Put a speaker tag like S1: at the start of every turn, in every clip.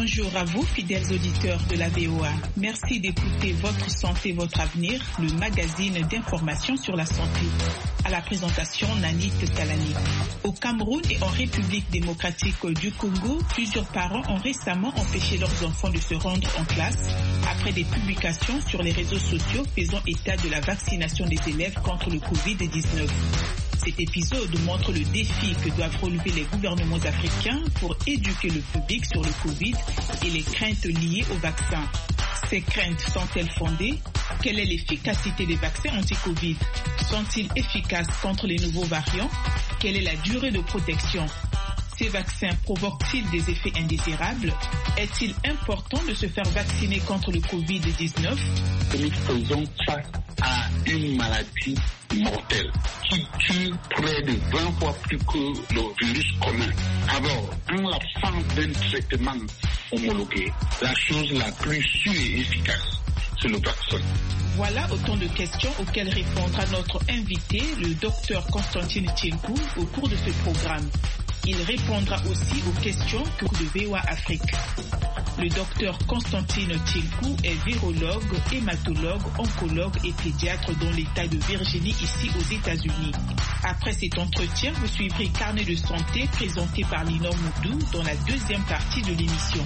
S1: Bonjour à vous, fidèles auditeurs de la VOA. Merci d'écouter Votre Santé, Votre Avenir, le magazine d'information sur la santé. À la présentation, Nanit Talani. Au Cameroun et en République démocratique du Congo, plusieurs parents ont récemment empêché leurs enfants de se rendre en classe après des publications sur les réseaux sociaux faisant état de la vaccination des élèves contre le Covid-19. Cet épisode montre le défi que doivent relever les gouvernements africains pour éduquer le public sur le Covid et les craintes liées au vaccin. Ces craintes sont-elles fondées? Quelle est l'efficacité des vaccins anti-Covid? Sont-ils efficaces contre les nouveaux variants? Quelle est la durée de protection? Ces vaccins provoquent-ils des effets indésirables? Est-il important de se faire vacciner contre le Covid-19?
S2: Nous faisons face à une maladie mortelle qui tue près de 20 fois plus que le virus commun. Alors, en l'absence d'un traitement homologué, la chose la plus sûre et efficace, c'est le vaccin.
S1: Voilà autant de questions auxquelles répondra notre invité, le docteur Constantine Tchenkou, au cours de ce programme. Il répondra aussi aux questions de VOA Afrique. Le docteur Constantine Tchenkou est virologue, hématologue, oncologue et pédiatre dans l'État de Virginie, ici aux États-Unis. Après cet entretien, vous suivrez Carnet de santé présenté par Linor Moudou dans la deuxième partie de l'émission.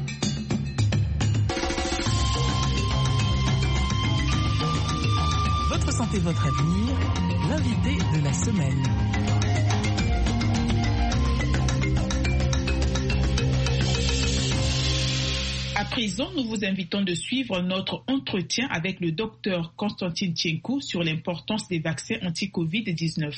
S3: Votre santé, votre avenir, l'invité de la semaine.
S1: À présent, nous vous invitons de suivre notre entretien avec le docteur Constantine Tchenkou sur l'importance des vaccins anti-Covid-19.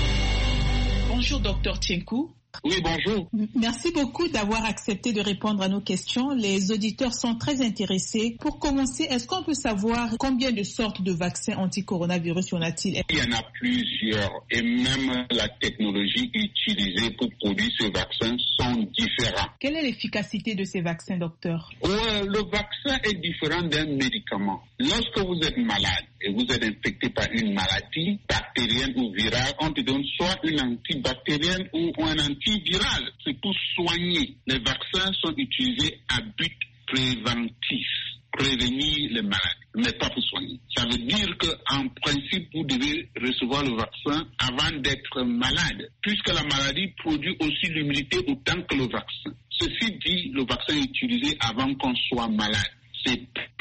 S1: Bonjour, docteur Tchenkou.
S2: Oui, bonjour.
S1: Merci beaucoup d'avoir accepté de répondre à nos questions. Les auditeurs sont très intéressés. Pour commencer, est-ce qu'on peut savoir combien de sortes de vaccins anti-coronavirus y en a-t-il?
S2: Il y en a plusieurs et même la technologie utilisée pour produire ces vaccins sont différents.
S1: Quelle est l'efficacité de ces vaccins, docteur?
S2: Le vaccin est différent d'un médicament. Lorsque vous êtes malade et vous êtes infecté par une maladie bactérienne ou virale, on te donne soit une antibactérienne ou un antiviral. C'est pour soigner. Les vaccins sont utilisés à but préventif, prévenir les maladies, mais pas pour soigner. Ça veut dire qu'en principe, vous devez recevoir le vaccin avant d'être malade, puisque la maladie produit aussi l'immunité autant que le vaccin. Ceci dit, le vaccin est utilisé avant qu'on soit malade. C'est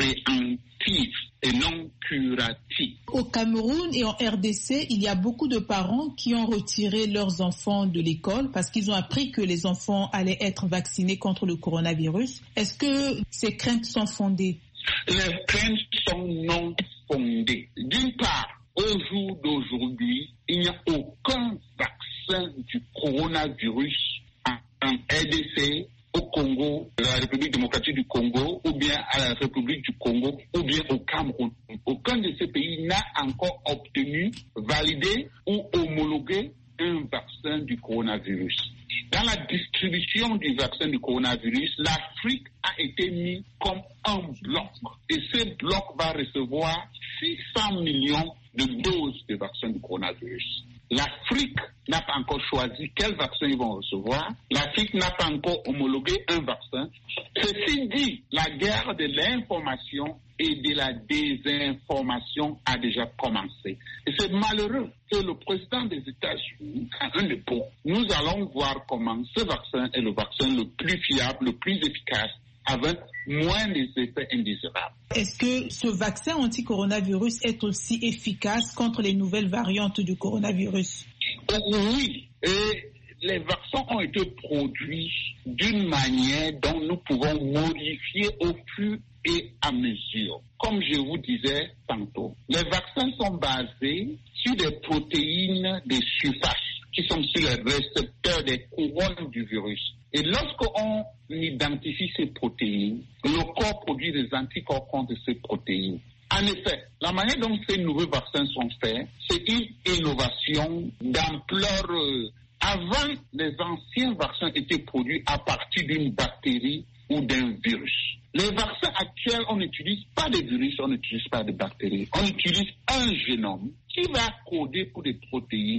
S2: préventif et non curatif.
S1: Au Cameroun et en RDC, il y a beaucoup de parents qui ont retiré leurs enfants de l'école parce qu'ils ont appris que les enfants allaient être vaccinés contre le coronavirus. Est-ce que ces craintes sont fondées?
S2: Les craintes sont non fondées. D'une part, au jour d'aujourd'hui, il n'y a aucun vaccin du coronavirus en RDC, au Congo, la République démocratique du Congo, ou bien à la République du Congo, ou bien au Cameroun. Aucun de ces pays n'a encore obtenu, validé ou homologué un vaccin du coronavirus. Dans la distribution du vaccin du coronavirus, l'Afrique a été mise comme un bloc. Et ce bloc va recevoir 600 millions de doses de vaccin du coronavirus. L'Afrique n'a pas encore choisi quel vaccin ils vont recevoir. L'Afrique n'a pas encore homologué un vaccin. Ceci dit, la guerre de l'information et de la désinformation a déjà commencé. Et c'est malheureux que le président des États-Unis a un dépôt. Nous allons voir comment ce vaccin est le vaccin le plus fiable, le plus efficace, avec moins d'effets indésirables.
S1: Est-ce que ce vaccin anti-coronavirus est aussi efficace contre les nouvelles variantes du coronavirus?
S2: Oui, et les vaccins ont été produits d'une manière dont nous pouvons modifier au fur et à mesure. Comme je vous disais tantôt, les vaccins sont basés sur des protéines de surface qui sont sur les récepteurs des couronnes du virus. Et lorsqu'on identifie ces protéines, le corps produit des anticorps contre ces protéines. En effet, la manière dont ces nouveaux vaccins sont faits, c'est une innovation d'ampleur. Avant, les anciens vaccins étaient produits à partir d'une bactérie ou d'un virus. Les vaccins actuels, on n'utilise pas de virus, on n'utilise pas de bactéries. On utilise un génome qui va coder pour des protéines